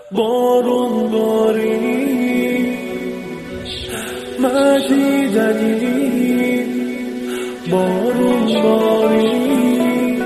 بارون باری مدیدنی، بارون باری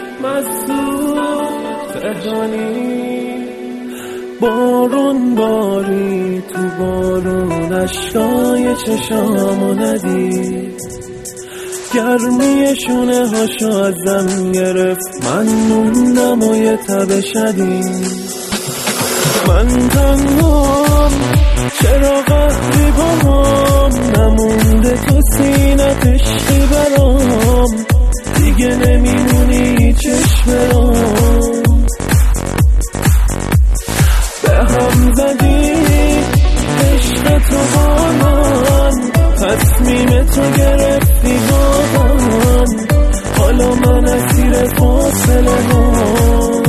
مسعود تهرانی، بارون باری تو بارون اشکای چشامو ندید، گرمی شونه هاشو ازم گرفت، من موندم و یه تب شدید. من تنهام چرا قهری باهام نمونده تو سینت عشقی برام، دیگه نمیمونی چشم برام، به هم زدی عشق تو با من، تصمیم تو گرفتی با من، حالا من اسیر فاصله هم.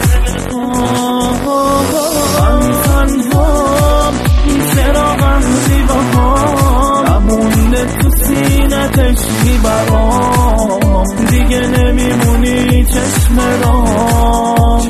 من تنهام چرا غمزی باهام نمونده تو سینت عشقی برام، دیگه نمیمونی چشم رام.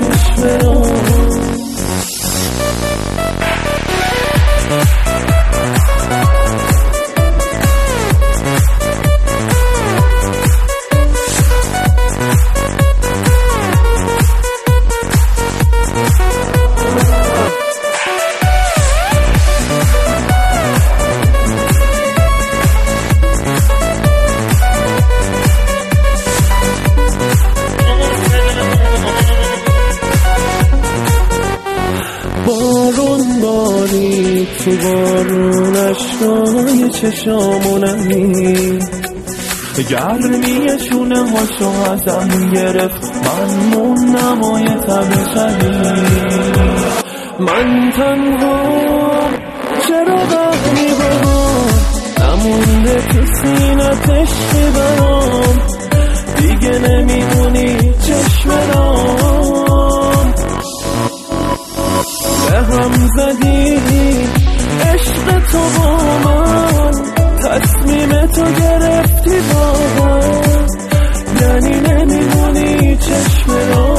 بارون باری تو بارون اشکای چشامو نمید، گرمی شونه هاشو ازم گرفت، من موندم و یه تب شدید. من تنها چرا قهری باهام نمونده تو سینت عشقی برام، دیگه نمیمونی چشم رام، به هم زدی عشق تو با من، تصمیم تو گرفتی با من، یعنی نمیمونی چشم را،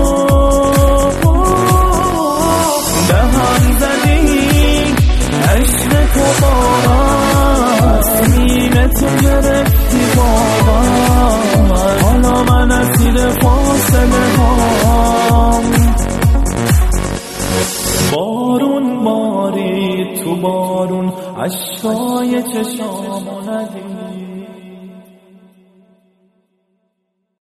به هم زدی عشق تو با من، تصمیم تو گرفتی با من، حالا من اسیر فاصله هم. بارون باری تو بارون اشکای چشامو ندید.